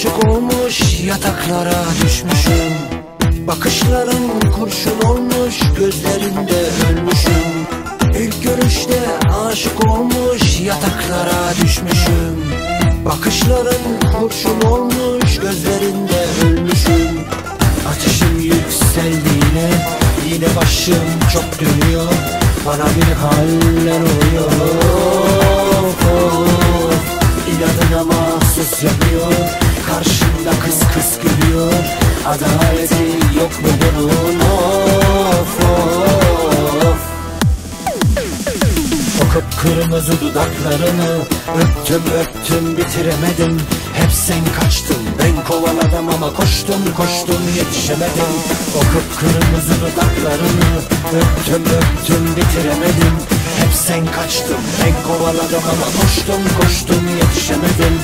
aşık olmuş, yataklara düşmüşüm. Bakışların kurşun olmuş, gözlerinde ölmüşüm. İlk görüşte aşık olmuş, yataklara düşmüşüm. Bakışların kurşun olmuş, gözlerinde ölmüşüm. Ateşim yükseldi yine başım çok dönüyor. Bana bir haller oluyor. İnadına mahsus yapıyor. Karşımda kıs kıs gülüyor. Adaleti yok mu bunun? Of of. O kıpkırmızı dudaklarını öptüm öptüm bitiremedim. Hep sen kaçtın, ben kovaladım ama koştum yetişemedim. O kıpkırmızı dudaklarını öptüm öptüm bitiremedim. Hep sen kaçtın, ben kovaladım ama koştum yetişemedim.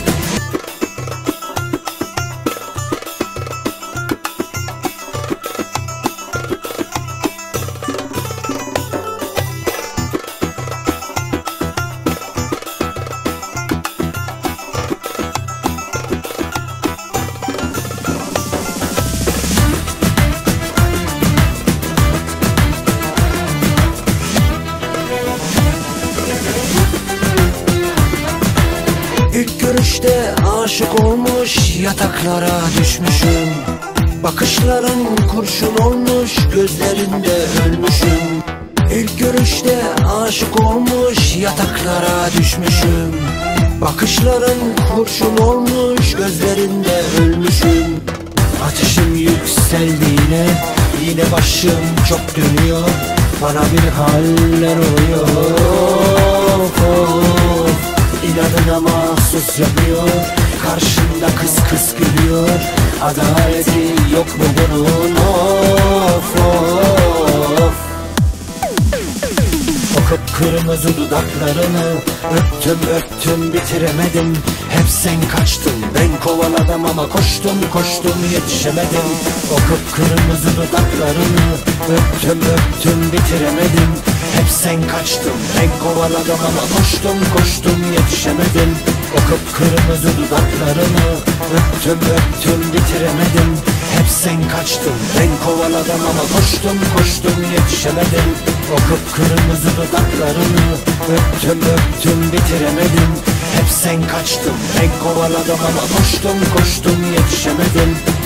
İlk görüşte aşık olmuş, yataklara düşmüşüm. Bakışların kurşun olmuş, gözlerinde ölmüşüm. İlk görüşte aşık olmuş, yataklara düşmüşüm. Bakışların kurşun olmuş, gözlerinde ölmüşüm. Ateşim yükseldi yine başım çok dönüyor. Bana bir haller oluyor. İnadına mahsus yapıyor. Karşımda kıs kıs gülüyor. Adaleti yok mu bunun? Of of. O kıpkırmızı dudaklarını öptüm öptüm bitiremedim. Hep sen kaçtın, ben kovaladım ama koştum yetişemedim. O kıpkırmızı dudaklarını öptüm öptüm bitiremedim. Hep sen kaçtın, ben kovaladım ama koştum yetişemedim. O kıpkırmızı dudaklarını öptüm öptüm bitiremedim. Hep sen kaçtın, ben kovaladım ama koştum yetişemedim. O kıpkırmızı dudaklarını öptüm öptüm bitiremedim. Hep sen kaçtın, ben kovaladım ama koştum yetişemedim.